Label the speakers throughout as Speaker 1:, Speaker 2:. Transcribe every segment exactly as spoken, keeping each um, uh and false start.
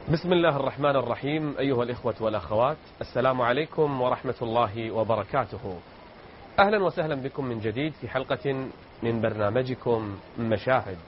Speaker 1: بسم الله الرحمن الرحيم. أيها الإخوة والأخوات، السلام عليكم ورحمة الله وبركاته. أهلا وسهلا بكم من جديد في حلقة من برنامجكم مشاهد.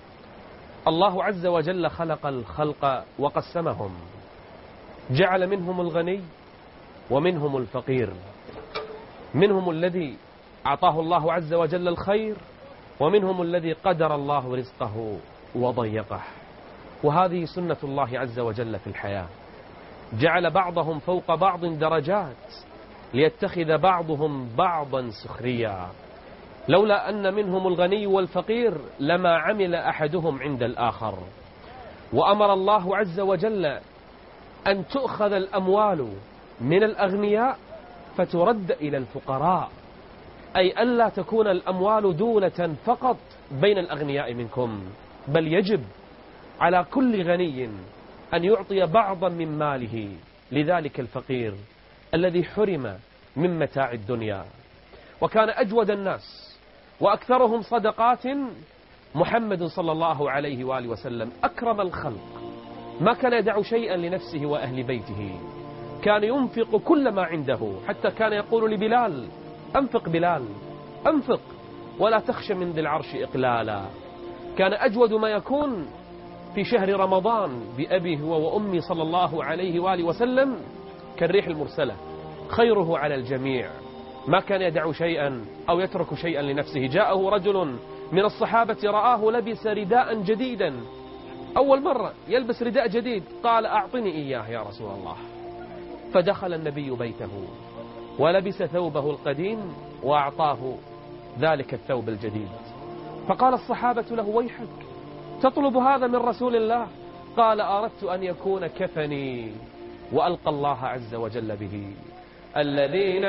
Speaker 1: الله عز وجل خلق الخلق وقسمهم، جعل منهم الغني ومنهم الفقير، منهم الذي أعطاه الله عز وجل الخير ومنهم الذي قدر الله رزقه وضيقه. وهذه سنة الله عز وجل في الحياة، جعل بعضهم فوق بعض درجات ليتخذ بعضهم بعضا سخريا. لولا أن منهم الغني والفقير لما عمل أحدهم عند الآخر. وأمر الله عز وجل أن تؤخذ الأموال من الأغنياء فترد إلى الفقراء، أي ألا تكون الأموال دولة فقط بين الأغنياء منكم، بل يجب على كل غني أن يعطي بعضا من ماله لذلك الفقير الذي حرم من متاع الدنيا. وكان أجود الناس وأكثرهم صدقات محمد صلى الله عليه وآله وسلم، أكرم الخلق، ما كان يدع شيئا لنفسه وأهل بيته، كان ينفق كل ما عنده، حتى كان يقول لبلال: أنفق بلال أنفق ولا تخش من ذي العرش إقلالا. كان أجود ما يكون في شهر رمضان بأبيه وأمي صلى الله عليه وآله وسلم كالريح المرسلة، خيره على الجميع، ما كان يدع شيئا أو يترك شيئا لنفسه. جاءه رجل من الصحابة رآه لبس رداء جديدا، أول مرة يلبس رداء جديد، قال: أعطني إياه يا رسول الله. فدخل النبي بيته ولبس ثوبه القديم وأعطاه ذلك الثوب الجديد. فقال الصحابة له: ويحك، تطلب هذا من رسول الله؟ قال: أردت أن يكون كفني وألقى الله عز وجل به. الذين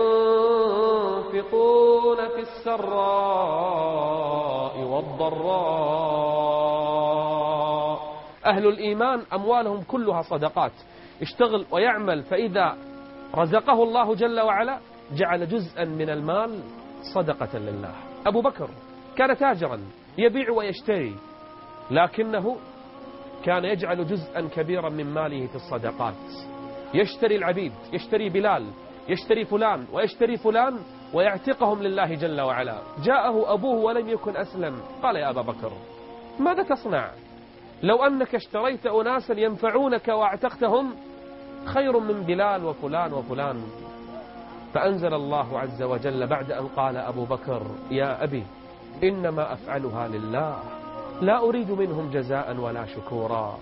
Speaker 1: ينفقون في السراء والضراء، أهل الإيمان أموالهم كلها صدقات، اشتغل ويعمل، فإذا رزقه الله جل وعلا جعل جزءا من المال صدقة لله. أبو بكر كان تاجرا يبيع ويشتري، لكنه كان يجعل جزءا كبيرا من ماله في الصدقات، يشتري العبيد، يشتري بلال، يشتري فلان ويشتري فلان ويعتقهم لله جل وعلا. جاءه أبوه ولم يكن أسلم، قال: يا أبا بكر، ماذا تصنع؟ لو أنك اشتريت أناسا ينفعونك واعتقتهم خير من بلال وفلان وفلان. فأنزل الله عز وجل بعد أن قال أبو بكر: يا أبي، إنما أفعلها لله، لا أريد منهم جزاء ولا شكورا،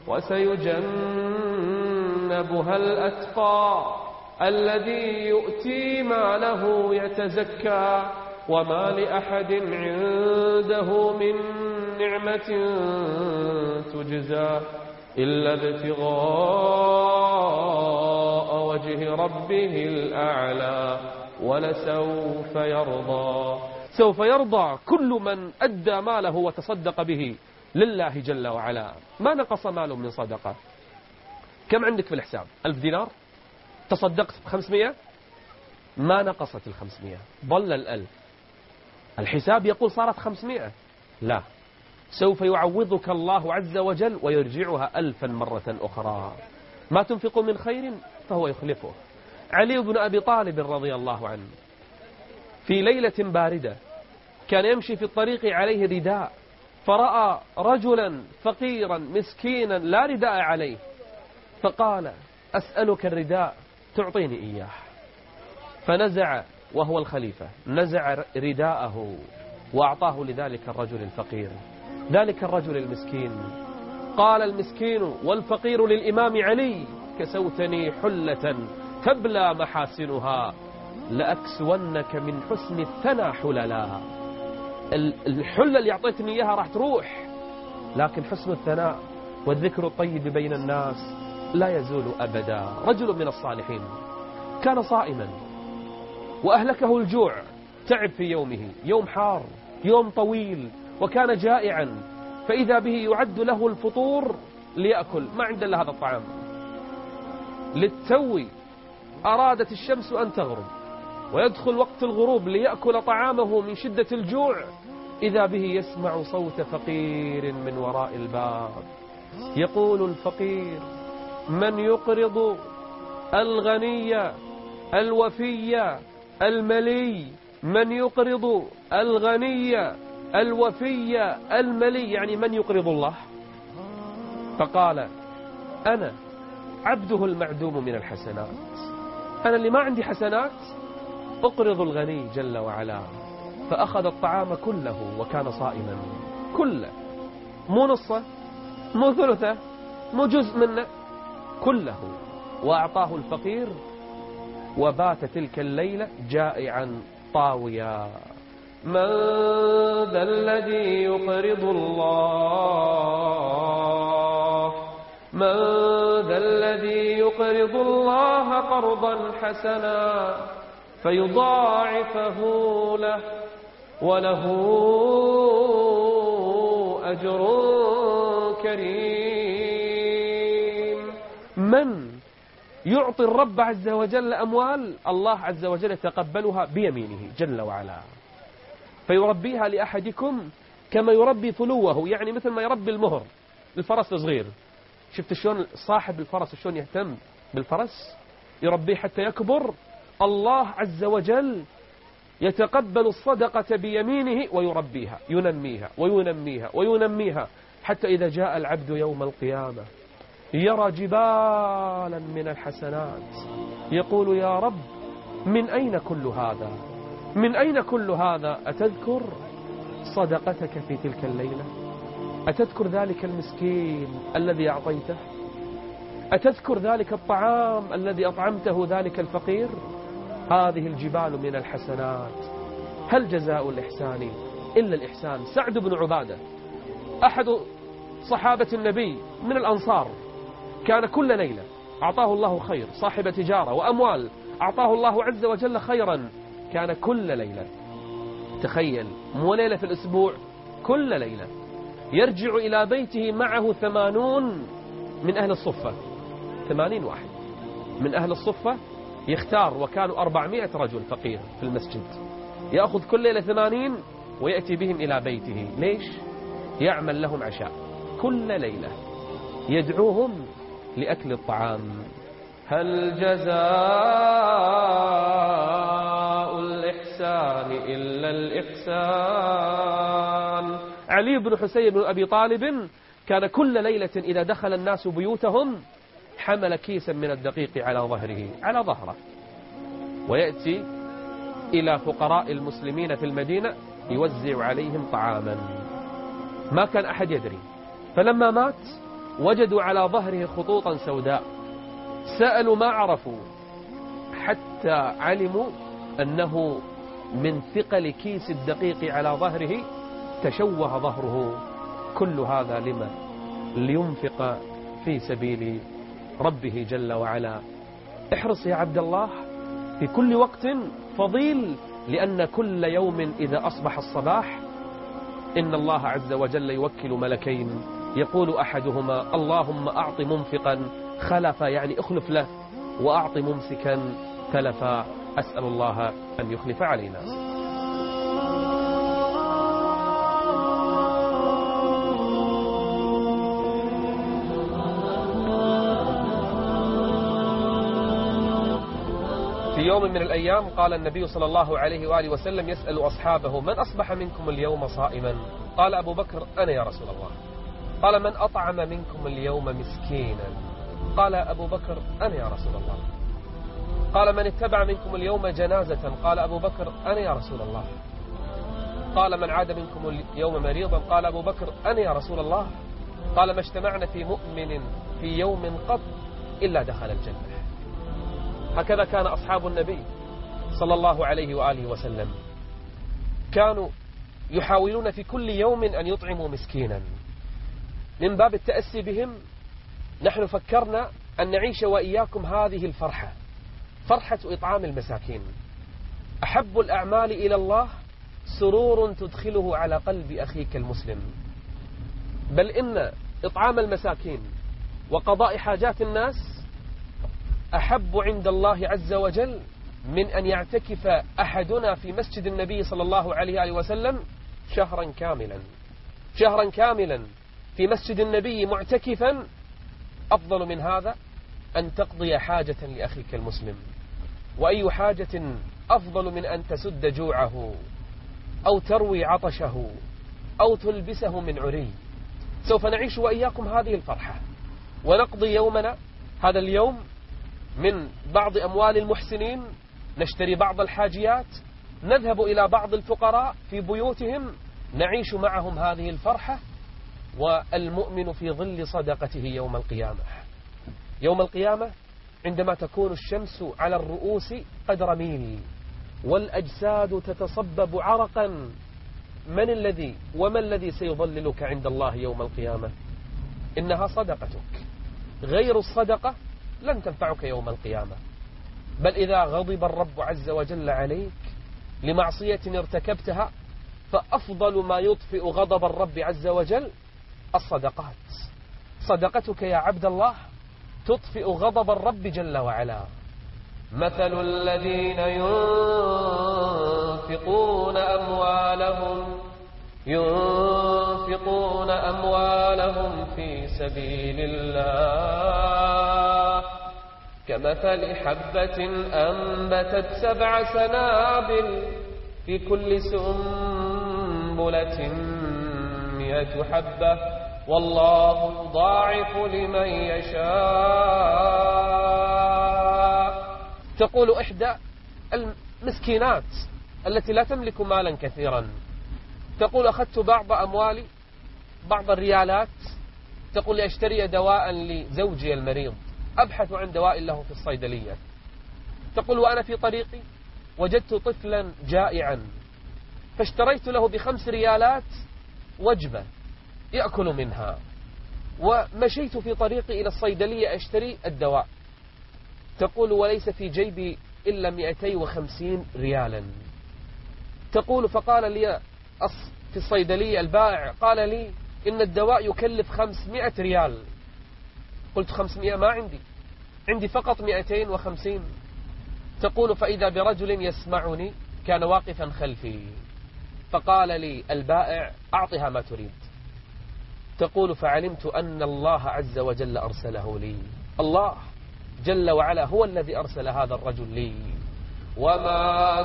Speaker 1: وسيجنبها الأتقى الذي يؤتي ماله يتزكى وما لأحد عنده من نعمة تجزى إلا ابتغاء وجه ربه الأعلى ولسوف يرضى. سوف يرضى كل من أدى ماله وتصدق به لله جل وعلا. ما نقص ماله من صدقة. كم عندك في الحساب؟ ألف دينار، تصدقت بخمسمائة، ما نقصت الخمسمائة، ظل الألف. الحساب يقول صارت خمسمائة، لا، سوف يعوضك الله عز وجل ويرجعها ألفا مرة أخرى. ما تنفق من خير فهو يخلفه. علي بن أبي طالب رضي الله عنه في ليلة باردة كان يمشي في الطريق عليه رداء، فرأى رجلا فقيرا مسكينا لا رداء عليه، فقال: أسألك الرداء تعطيني إياه. فنزع، وهو الخليفة، نزع رداءه وأعطاه لذلك الرجل الفقير. ذلك الرجل المسكين قال المسكين والفقير للإمام علي: كسوتني حلة تبلى محاسنها لأكسونك من حسن الثنى حللا. الحلة اللي أعطيتني إياها راح تروح، لكن حسن الثناء والذكر الطيب بين الناس لا يزول أبدا. رجل من الصالحين كان صائما وأهلكه الجوع، تعب في يومه، يوم حار، يوم طويل، وكان جائعا، فإذا به يعد له الفطور ليأكل، ما عنده إلا هذا الطعام. للتو أرادت الشمس أن تغرب ويدخل وقت الغروب ليأكل طعامه من شدة الجوع، إذا به يسمع صوت فقير من وراء الباب: يقول الفقير: من يقرض الغني الوفي الملي؟ من يقرض الغني الوفي الملي، يعني من يقرض الله؟ فقال: أنا عبده المعدوم من الحسنات، أنا اللي ما عندي حسنات أقرض الغني جل وعلا. فأخذ الطعام كله وكان صائما، كله، مو نصه، مو ثلثه، مو جزء منه، كله، وأعطاه الفقير، وبات تلك الليلة جائعا طاويا. من ذا الذي يقرض الله من ذا الذي يقرض الله قرضا حسنا فيضاعفه له وله أجر كريم. من يعطي الرب عز وجل أموال، الله عز وجل يتقبلها بيمينه جل وعلا، فيربيها لأحدكم كما يربي فلوه، يعني مثل ما يربي المهر الفرس الصغير. شفت شلون صاحب الفرس شلون يهتم بالفرس، يربيه حتى يكبر. الله عز وجل يتقبل الصدقة بيمينه ويربيها، ينميها وينميها وينميها، حتى إذا جاء العبد يوم القيامة يرى جبالا من الحسنات، يقول: يا رب من أين كل هذا؟ من أين كل هذا؟ أتذكر صدقتك في تلك الليلة؟ أتذكر ذلك المسكين الذي أعطيته؟ أتذكر ذلك الطعام الذي أطعمته ذلك الفقير؟ هذه الجبال من الحسنات. هل جزاء الإحسان إلا الإحسان؟ سعد بن عبادة أحد صحابة النبي من الأنصار، كان كل ليلة أعطاه الله خير، صاحب تجارة وأموال، أعطاه الله عز وجل خيرا، كان كل ليلة، تخيل، مو ليلة في الأسبوع، كل ليلة يرجع إلى بيته معه ثمانون من أهل الصفة، ثمانين واحد من أهل الصفة يختار، وكانوا أربعمائة رجل فقير في المسجد، يأخذ كل ليلة ثمانين ويأتي بهم إلى بيته. ليش؟ يعمل لهم عشاء كل ليلة، يدعوهم لأكل الطعام. هل جزاء الإحسان إلا الإحسان؟ علي بن حسين بن أبي طالب كان كل ليلة إذا دخل الناس بيوتهم حمل كيسا من الدقيق على ظهره على ظهره، ويأتي إلى فقراء المسلمين في المدينة يوزع عليهم طعاما، ما كان أحد يدري. فلما مات وجدوا على ظهره خطوطا سوداء، سألوا ما عرفوا، حتى علموا أنه من ثقل كيس الدقيق على ظهره تشوه ظهره. كل هذا لما؟ لينفق في سبيل ربه جل وعلا. احرص يا عبد الله، في كل وقت فضيل، لأن كل يوم إذا أصبح الصباح إن الله عز وجل يوكل ملكين، يقول أحدهما: اللهم أعط منفقا خلفا، يعني اخلف له، وأعط ممسكا تلفا، أسأل الله أن يخلف علينا. في يوم من الأيام قال النبي صلى الله عليه وآله وسلم يسأل أصحابه: من أصبح منكم اليوم صائما؟ قال أبو بكر: أنا يا رسول الله. قال: من أطعم منكم اليوم مسكينا؟ قال أبو بكر: أنا يا رسول الله. قال: من اتبع منكم اليوم جنازة؟ قال أبو بكر: أنا يا رسول الله. قال: من عاد منكم اليوم مريضا؟ قال أبو بكر: أنا يا رسول الله. قال: ما اجتمعنا في مؤمن في يوم قط إلا دخل الجنة. هكذا كان أصحاب النبي صلى الله عليه وآله وسلم، كانوا يحاولون في كل يوم أن يطعموا مسكينا. من باب التأسي بهم نحن فكرنا أن نعيش وإياكم هذه الفرحة، فرحة إطعام المساكين. أحب الأعمال إلى الله سرور تدخله على قلب أخيك المسلم، بل إن إطعام المساكين وقضاء حاجات الناس أحب عند الله عز وجل من أن يعتكف أحدنا في مسجد النبي صلى الله عليه وسلم شهرا كاملا، شهرا كاملا في مسجد النبي معتكفا أفضل من هذا أن تقضي حاجة لأخيك المسلم. وأي حاجة أفضل من أن تسد جوعه أو تروي عطشه أو تلبسه من عري. سوف نعيش وإياكم هذه الفرحة ونقضي يومنا هذا اليوم من بعض أموال المحسنين، نشتري بعض الحاجيات، نذهب إلى بعض الفقراء في بيوتهم، نعيش معهم هذه الفرحة. والمؤمن في ظل صدقته يوم القيامة. يوم القيامة عندما تكون الشمس على الرؤوس قدر ميل والأجساد تتصبب عرقا، من الذي وما الذي سيظللك عند الله يوم القيامة؟ إنها صدقتك. غير الصدقة لن تنفعك يوم القيامة. بل إذا غضب الرب عز وجل عليك لمعصية ارتكبتها فأفضل ما يطفئ غضب الرب عز وجل الصدقات. صدقتك يا عبد الله تطفئ غضب الرب جل وعلا. مثل الذين ينفقون أموالهم ينفقون أموالهم في سبيل الله كمثل حبة أنبتت سبع سنابل في كل سنبلة مئة حبة والله يضاعف لمن يشاء. تقول إحدى المسكينات التي لا تملك مالا كثيرا، تقول أخذت بعض أموالي بعض الريالات، تقول لأشتري دواء لزوجي المريض، أبحث عن دواء له في الصيدلية. تقول وأنا في طريقي وجدت طفلا جائعا فاشتريت له بخمس ريالات وجبة يأكل منها، ومشيت في طريقي إلى الصيدلية أشتري الدواء. تقول وليس في جيبي إلا مئتين وخمسين ريالا. تقول فقال لي في الصيدلية البائع قال لي إن الدواء يكلف خمسمائة ريال. قلت خمسمائة ما عندي، عندي فقط مئتين وخمسين. تقول فإذا برجل يسمعني كان واقفا خلفي فقال لي البائع أعطها ما تريد. تقول فعلمت أن الله عز وجل أرسله لي. الله جل وعلا هو الذي أرسل هذا الرجل لي. وما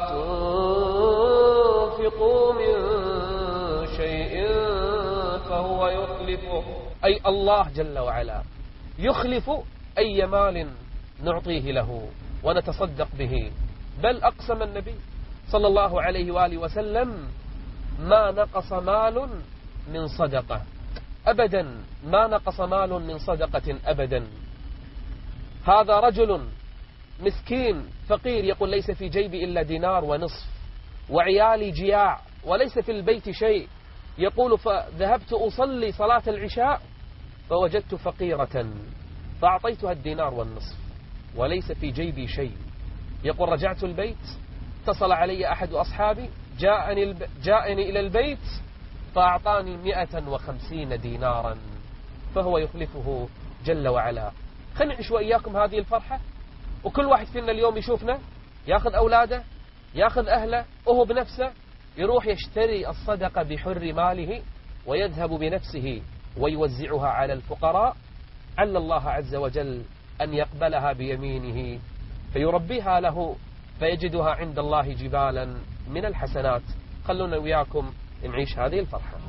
Speaker 1: تنفقوا من شيء فهو يخلفه، أي الله جل وعلا يخلف أي مال نعطيه له ونتصدق به. بل أقسم النبي صلى الله عليه وآله وسلم ما نقص مال من صدقة أبدا، ما نقص مال من صدقة أبدا. هذا رجل مسكين فقير يقول ليس في جيبي إلا دينار ونصف وعيالي جياع وليس في البيت شيء. يقول فذهبت أصلي صلاة العشاء فوجدت فقيرة فأعطيتها الدينار والنصف وليس في جيبي شيء. يقول رجعت البيت اتصل علي أحد أصحابي جاءني, الب... جاءني إلى البيت فأعطاني مئة وخمسين دينارا، فهو يخلفه جل وعلا. خلينا نعيش وإياكم هذه الفرحة، وكل واحد فينا اليوم يشوفنا ياخذ أولاده ياخذ أهله وهو بنفسه يروح يشتري الصدقة بحر ماله ويذهب بنفسه ويوزعها على الفقراء، عل الله عز وجل أن يقبلها بيمينه فيربيها له فيجدها عند الله جبالا من الحسنات. خلونا وياكم نعيش هذه الفرحة.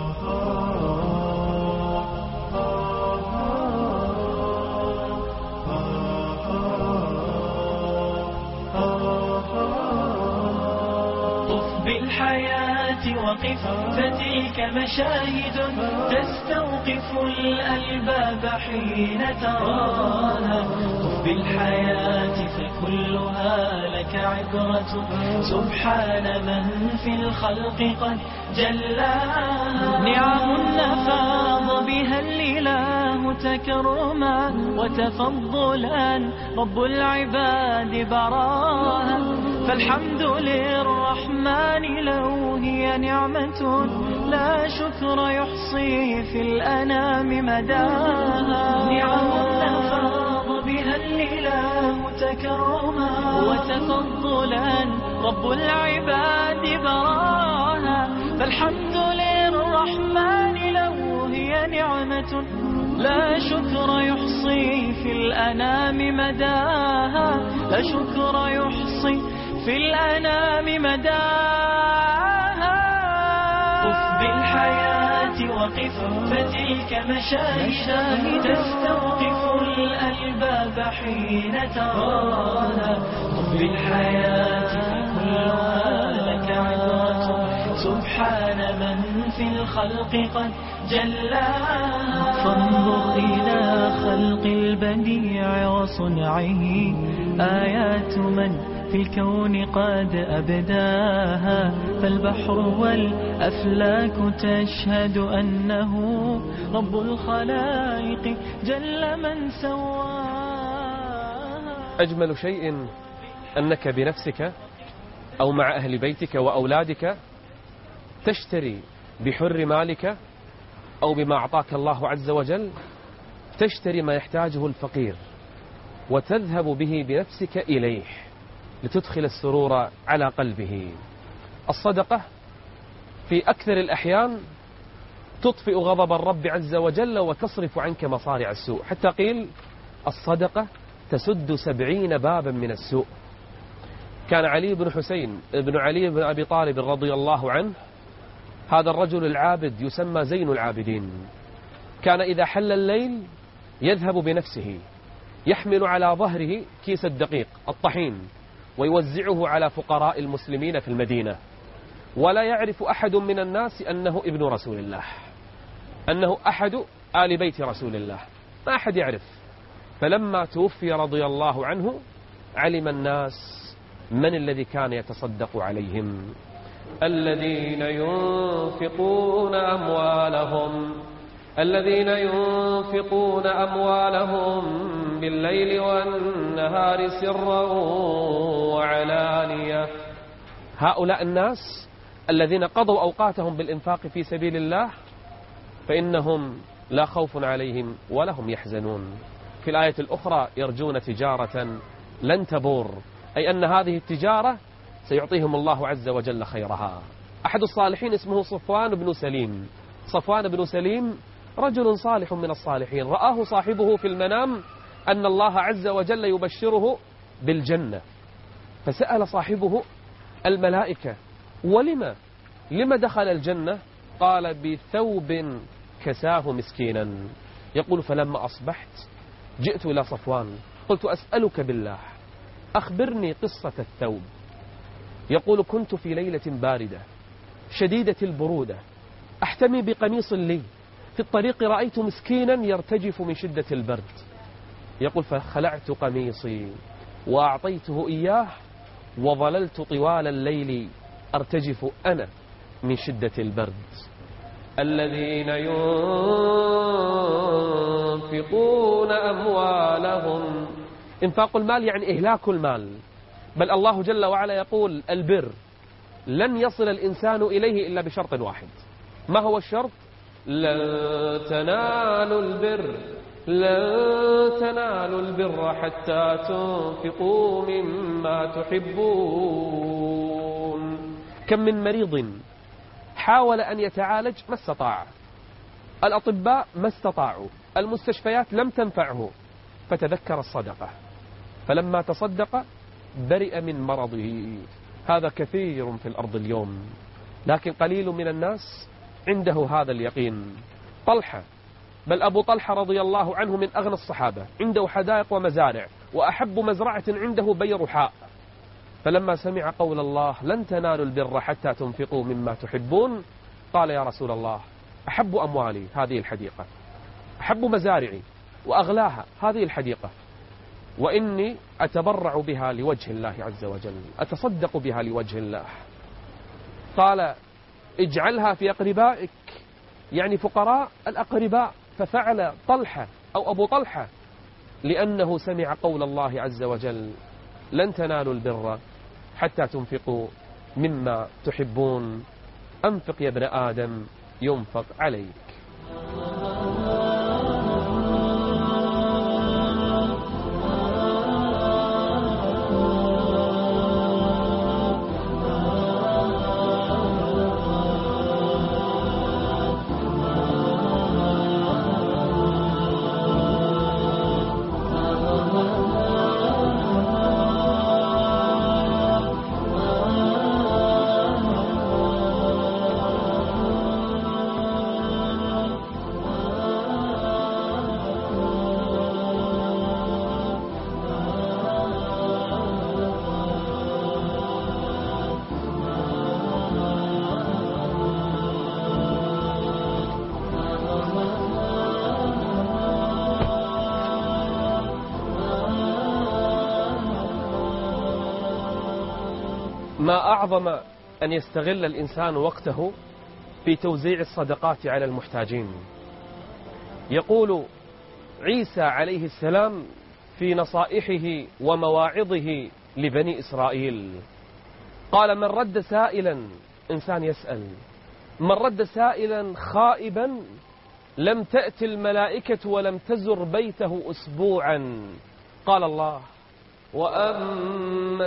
Speaker 2: طف بالحياة وقف فتلك مشاهد تستوقف الألباب حين تراها. طف بالحياة فكلها لك عبرة سبحان من في الخلق قد جلاها. نعم نفاض بها الإله تكرما وتفضلا رب العباد براها. فالحمد للرحمن لو هي نعمة لا شكر يحصي في الأنام مداها. نعم نفاض بها الإله تكرما وتفضلا رب العباد براها. فالحمد للرحمن الرحمن لو هي نعمة لا شكر يحصي في الأنام مداها، لا شكر يحصي في الأنام مداها. قف بالحياة وقف فتلك مشاهد تستوقف الألباب حين تراها. قف بالحياة كلها لك عبرة سبحان من في الخلق قد جلاها. فانظر إلى خلق البديع وصنعه، آيات من في الكون قد أبداها. فالبحر والأفلاك تشهد أنه رب الخلائق جل من سواها.
Speaker 1: أجمل شيء أنك بنفسك أو مع أهل بيتك وأولادك تشتري بحر مالك أو بما أعطاك الله عز وجل، تشتري ما يحتاجه الفقير وتذهب به بنفسك إليه لتدخل السرور على قلبه. الصدقة في أكثر الأحيان تطفئ غضب الرب عز وجل وتصرف عنك مصارع السوء، حتى قيل الصدقة تسد سبعين بابا من السوء. كان علي بن حسين بن علي بن أبي طالب رضي الله عنه، هذا الرجل العابد يسمى زين العابدين، كان إذا حل الليل يذهب بنفسه يحمل على ظهره كيس الدقيق الطحين ويوزعه على فقراء المسلمين في المدينة، ولا يعرف أحد من الناس أنه ابن رسول الله، أنه أحد آل بيت رسول الله، ما أحد يعرف. فلما توفي رضي الله عنه علم الناس من الذي كان يتصدق عليهم. الذين ينفقون أموالهم الذين ينفقون أموالهم بالليل والنهار سرا وعلانية. هؤلاء الناس الذين قضوا أوقاتهم بالإنفاق في سبيل الله فإنهم لا خوف عليهم ولا هم يحزنون. في الآية الأخرى يرجون تجارة لن تبور، أي أن هذه التجارة سيعطيهم الله عز وجل خيرها. أحد الصالحين اسمه صفوان بن سليم. صفوان بن سليم رجل صالح من الصالحين، رآه صاحبه في المنام أن الله عز وجل يبشره بالجنة، فسأل صاحبه الملائكة ولما لما دخل الجنة؟ قال بثوب كساه مسكينا. يقول فلما أصبحت جئت إلى صفوان قلت أسألك بالله أخبرني قصة الثوب. يقول كنت في ليلة باردة شديدة البرودة أحتمي بقميص لي، في الطريق رأيت مسكينا يرتجف من شدة البرد. يقول فخلعت قميصي وأعطيته إياه وظللت طوال الليل أرتجف أنا من شدة البرد. الذين ينفقون أموالهم، إنفاق المال يعني إهلاك المال، بل الله جل وعلا يقول البر لن يصل الإنسان إليه إلا بشرط واحد. ما هو الشرط؟ لن تنالوا البر لن تنالوا البر حتى تنفقوا مما تحبون. كم من مريض حاول أن يتعالج ما استطاع، الأطباء ما استطاعوا، المستشفيات لم تنفعه، فتذكر الصدقة فلما تصدق برئ من مرضه. هذا كثير في الأرض اليوم، لكن قليل من الناس عنده هذا اليقين. طلحة، بل أبو طلحة رضي الله عنه من أغنى الصحابة، عنده حدائق ومزارع، وأحب مزرعة عنده بيرحاء. فلما سمع قول الله لن تنالوا البر حتى تنفقوا مما تحبون قال يا رسول الله أحب أموالي هذه الحديقة، أحب مزارعي وأغلاها هذه الحديقة، وإني أتبرع بها لوجه الله عز وجل، أتصدق بها لوجه الله. قال اجعلها في أقربائك، يعني فقراء الأقرباء. ففعل طلحة أو أبو طلحة لأنه سمع قول الله عز وجل لن تنالوا البر حتى تنفقوا مما تحبون. أنفق يا ابن آدم ينفق عليك. ما أعظم أن يستغل الإنسان وقته في توزيع الصدقات على المحتاجين. يقول عيسى عليه السلام في نصائحه ومواعظه لبني إسرائيل، قال: من رد سائلا، إنسان يسأل، من رد سائلا خائبا لم تأتي الملائكة ولم تزر بيته أسبوعا. قال الله: وأما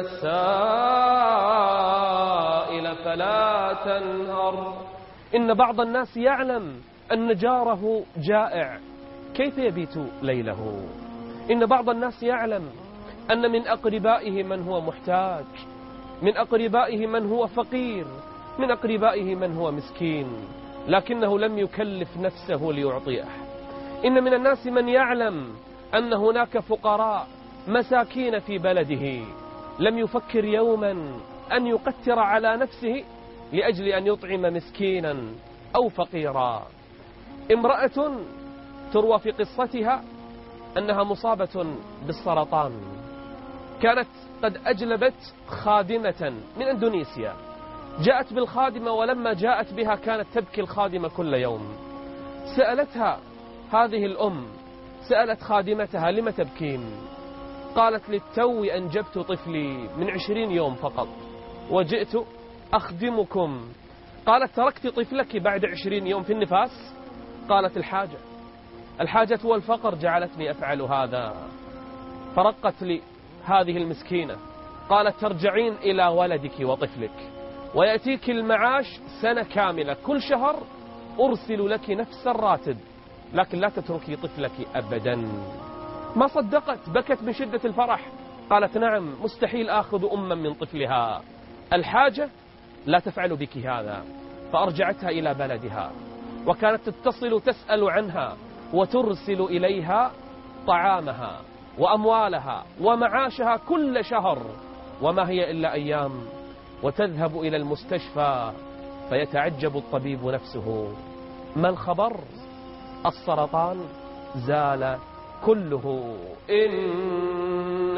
Speaker 1: السائل فلا تنهر. إن بعض الناس يعلم أن جاره جائع، كيف يبيت ليله؟ إن بعض الناس يعلم أن من أقربائه من هو محتاج، من أقربائه من هو فقير، من أقربائه من هو مسكين، لكنه لم يكلف نفسه ليعطيه. إن من الناس من يعلم أن هناك فقراء مساكين في بلده، لم يفكر يوما أن يقتر على نفسه لأجل أن يطعم مسكينا أو فقيرا. امرأة تروى في قصتها أنها مصابة بالسرطان، كانت قد أجلبت خادمة من إندونيسيا، جاءت بالخادمة، ولما جاءت بها كانت تبكي الخادمة كل يوم. سألتها هذه الأم، سألت خادمتها: لم تبكين؟ قالت: للتو أنجبت طفلي من عشرين يوم فقط وجئت أخدمكم. قالت: تركت طفلك بعد عشرين يوم في النفاس؟ قالت: الحاجة الحاجة والفقر جعلتني أفعل هذا. فرقت لي هذه المسكينة، قالت: ترجعين إلى ولدك وطفلك ويأتيك المعاش سنة كاملة، كل شهر أرسل لك نفس الراتب، لكن لا تتركي طفلك أبدا. ما صدقت، بكت من شدة الفرح. قالت: نعم، مستحيل آخذ أما من طفلها، الحاجة لا تفعل بك هذا. فأرجعتها إلى بلدها، وكانت تتصل تسأل عنها وترسل إليها طعامها وأموالها ومعاشها كل شهر، وما هي إلا أيام، وتذهب إلى المستشفى فيتعجب الطبيب نفسه: ما الخبر؟ السرطان زال كله. إن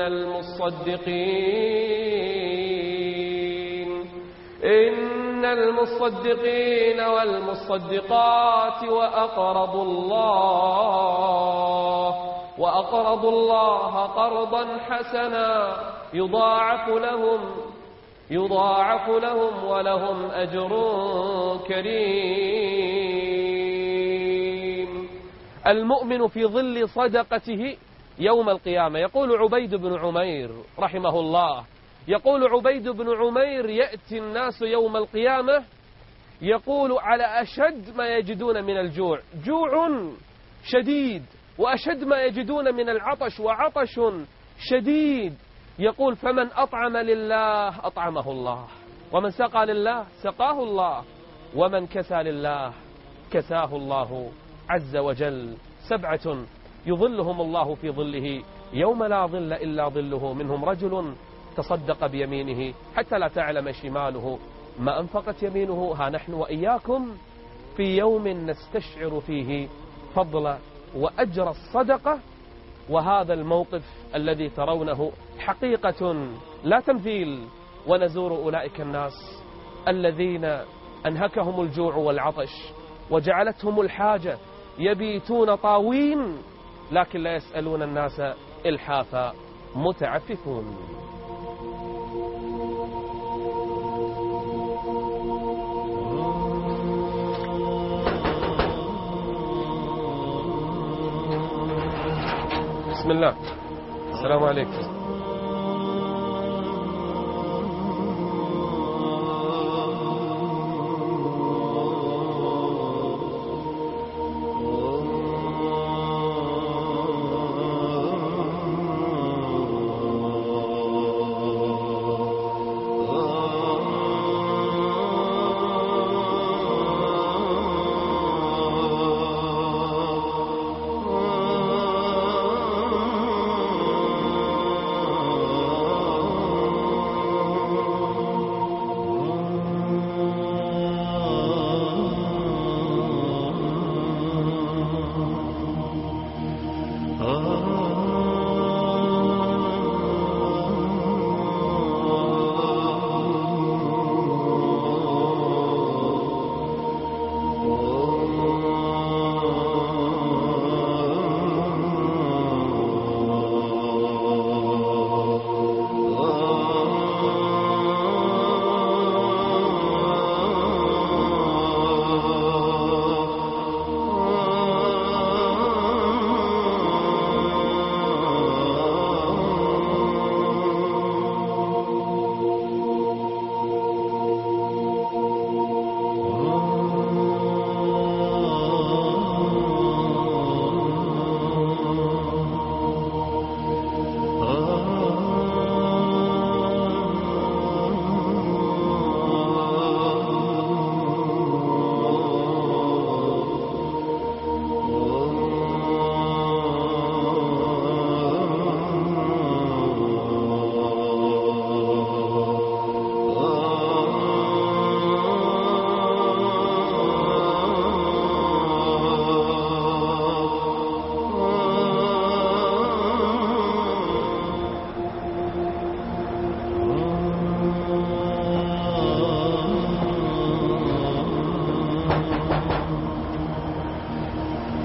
Speaker 1: المصدقين إن المصدقين والمصدقات وأقرضوا الله وأقرضوا الله قرضا حسنا يضاعف لهم يضاعف لهم ولهم أجر كريم. المؤمن في ظل صدقته يوم القيامة. يقول عبيد بن عمير رحمه الله، يقول عبيد بن عمير: يأتي الناس يوم القيامة يقول على أشد ما يجدون من الجوع، جوع شديد، وأشد ما يجدون من العطش، وعطش شديد. يقول: فمن أطعم لله أطعمه الله، ومن سقى لله سقاه الله، ومن كسى لله كساه الله عز وجل. سبعة يظلهم الله في ظله يوم لا ظل إلا ظله، منهم رجل تصدق بيمينه حتى لا تعلم شماله ما أنفقت يمينه. ها نحن وإياكم في يوم نستشعر فيه فضل وأجر الصدقة، وهذا الموقف الذي ترونه حقيقة لا تمثيل. ونزور أولئك الناس الذين أنهكهم الجوع والعطش وجعلتهم الحاجة، يبيتون طاوين لكن لا يسألون الناس إلحافا، متعففون. بسم الله. السلام عليكم.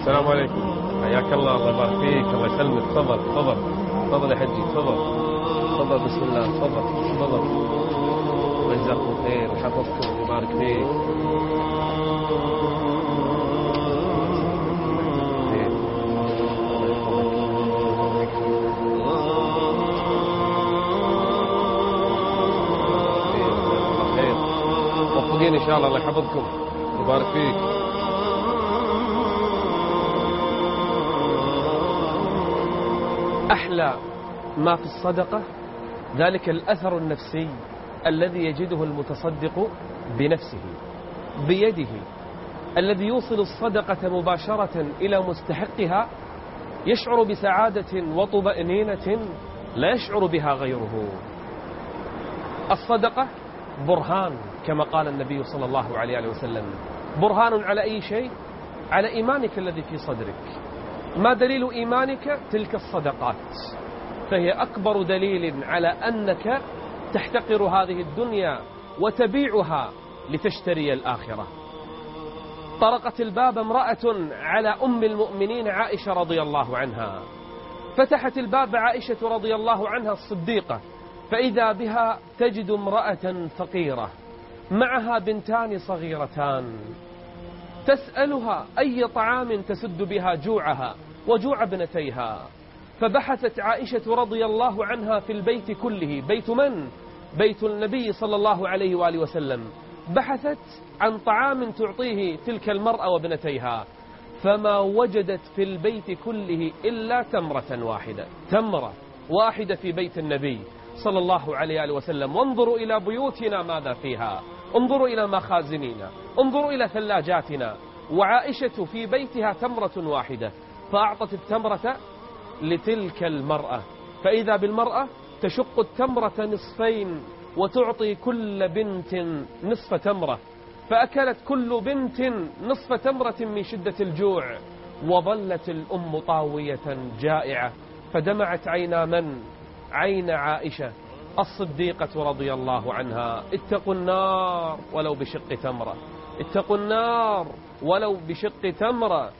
Speaker 1: السلام عليكم. حياك الله، الله يبارك فيك، الله يسلمك. تفضل تفضل تفضل يا حجي، تفضل تفضل. بسم الله، تفضل تفضل. الله يجزاكم خير ويحفظكم ويبارك فيك. موفقين إن شاء الله، الله يحفظكم ويبارك فيك. أحلى ما في الصدقة ذلك الأثر النفسي الذي يجده المتصدق بنفسه بيده، الذي يوصل الصدقة مباشرة إلى مستحقها، يشعر بسعادة وطمأنينة لا يشعر بها غيره. الصدقة برهان كما قال النبي صلى الله عليه وسلم. برهان على أي شيء؟ على إيمانك الذي في صدرك. ما دليل إيمانك؟ تلك الصدقات، فهي أكبر دليل على أنك تحتقر هذه الدنيا وتبيعها لتشتري الآخرة. طرقت الباب امرأة على أم المؤمنين عائشة رضي الله عنها، فتحت الباب عائشة رضي الله عنها الصديقة، فإذا بها تجد امرأة فقيرة معها بنتان صغيرتان، تسألها أي طعام تسد بها جوعها وجوع ابنتيها. فبحثت عائشة رضي الله عنها في البيت كله. بيت من؟ بيت النبي صلى الله عليه وآله وسلم. بحثت عن طعام تعطيه تلك المرأة وابنتيها، فما وجدت في البيت كله إلا تمرة واحدة. تمرة واحدة في بيت النبي صلى الله عليه وآله وسلم. وانظروا إلى بيوتنا ماذا فيها، انظروا إلى مخازننا، انظروا إلى ثلاجاتنا، وعائشة في بيتها تمرة واحدة، فأعطت التمرة لتلك المرأة. فإذا بالمرأة تشق التمرة نصفين وتعطي كل بنت نصف تمرة، فأكلت كل بنت نصف تمرة من شدة الجوع، وظلت الأم طاوية جائعة. فدمعت عينا من؟ عين عائشة الصديقة رضي الله عنها. اتقوا النار ولو بشق تمرة، اتقوا النار ولو بشق تمرة.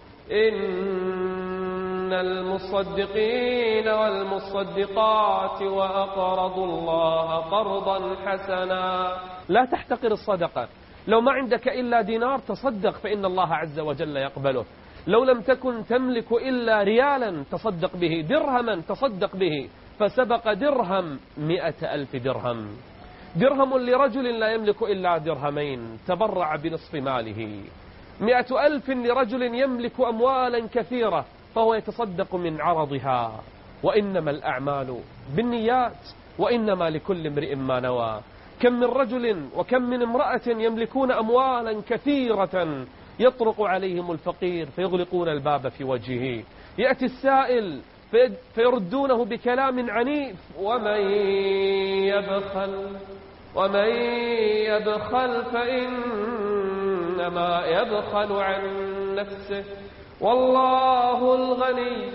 Speaker 1: إن المصدقين والمصدقات وأقرضوا الله قرضا حسنا. لا تحتقر الصدقة. لو ما عندك إلا دينار تصدق فإن الله عز وجل يقبله. لو لم تكن تملك إلا ريالا تصدق به، درهما تصدق به، فسبق درهم مئة ألف درهم. درهم لرجل لا يملك إلا درهمين تبرع بنصف ماله. مئة ألف لرجل يملك أموالا كثيرة فهو يتصدق من عرضها. وإنما الأعمال بالنيات وإنما لكل امرئ ما نوى. كم من رجل وكم من امرأة يملكون أموالا كثيرة يطرق عليهم الفقير فيغلقون الباب في وجهه. يأتي السائل فيردونه بكلام عنيف. ومن يبخل ومن يبخل فإنما يبخل عن نفسه والله الغني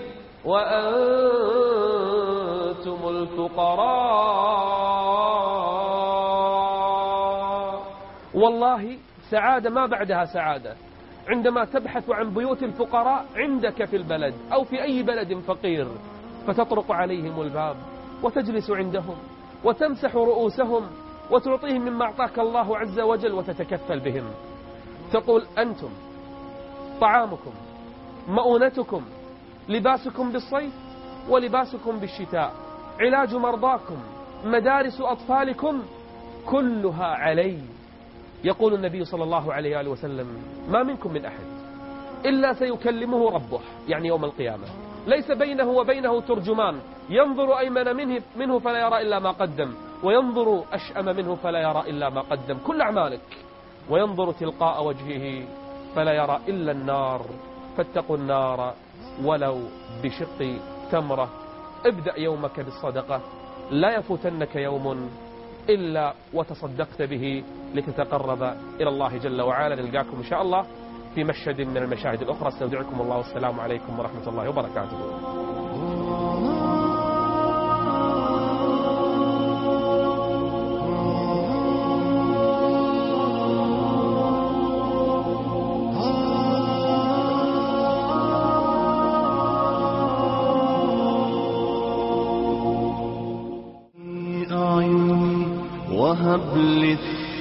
Speaker 1: وأنتم الفقراء. والله سعادة ما بعدها سعادة عندما تبحث عن بيوت الفقراء عندك في البلد أو في أي بلد فقير، فتطرق عليهم الباب وتجلس عندهم وتمسح رؤوسهم وتعطيهم مما أعطاك الله عز وجل وتتكفل بهم. تقول أنتم طعامكم، مؤونتكم، لباسكم بالصيف ولباسكم بالشتاء، علاج مرضاكم، مدارس أطفالكم، كلها علي. يقول النبي صلى الله عليه وآله وسلم ما منكم من أحد إلا سيكلمه ربه يعني يوم القيامة، ليس بينه وبينه ترجمان، ينظر أيمن منه, منه فلا يرى إلا ما قدم، وينظر أشأم منه فلا يرى إلا ما قدم، كل أعمالك، وينظر تلقاء وجهه فلا يرى إلا النار. فاتقوا النار ولو بشق تمرة. ابدأ يومك بالصدقة، لا يفوتنك يوم إلا وتصدقت به لتتقرب إلى الله جل وعلا. نلقاكم إن شاء الله في مشهد من المشاهد الأخرى. استودعكم الله والسلام عليكم ورحمة الله وبركاته.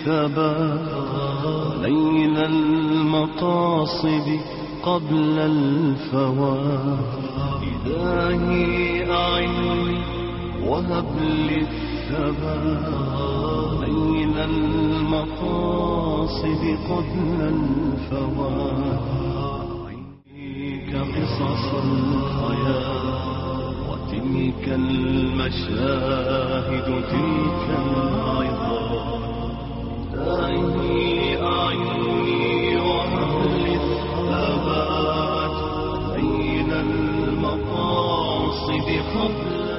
Speaker 3: الثبات لين المقاصد قبل الفوات. إلهي أعني وهب لي الثبات لين المقاصد قبل الفوات. فيك قصص الحياة وتلك المشاهد تلك العظام